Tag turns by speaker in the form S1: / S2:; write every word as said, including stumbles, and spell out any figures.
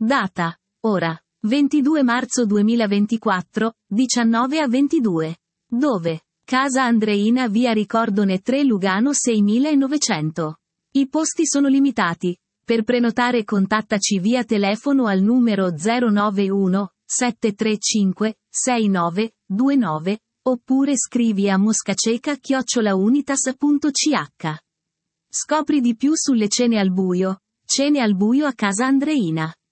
S1: Data, ora, ventidue marzo duemilaventiquattro, diciannove a ventidue. Dove? Casa Andreina, via Ricordone tre, Lugano seimilanovecento. I posti sono limitati. Per prenotare contattaci via telefono al numero zero nove uno sette tre cinque sei nove due nove, oppure scrivi a moscaceca chiocciola unitas punto c h. Scopri di più sulle cene al buio. Cene al buio a Casa Andreina.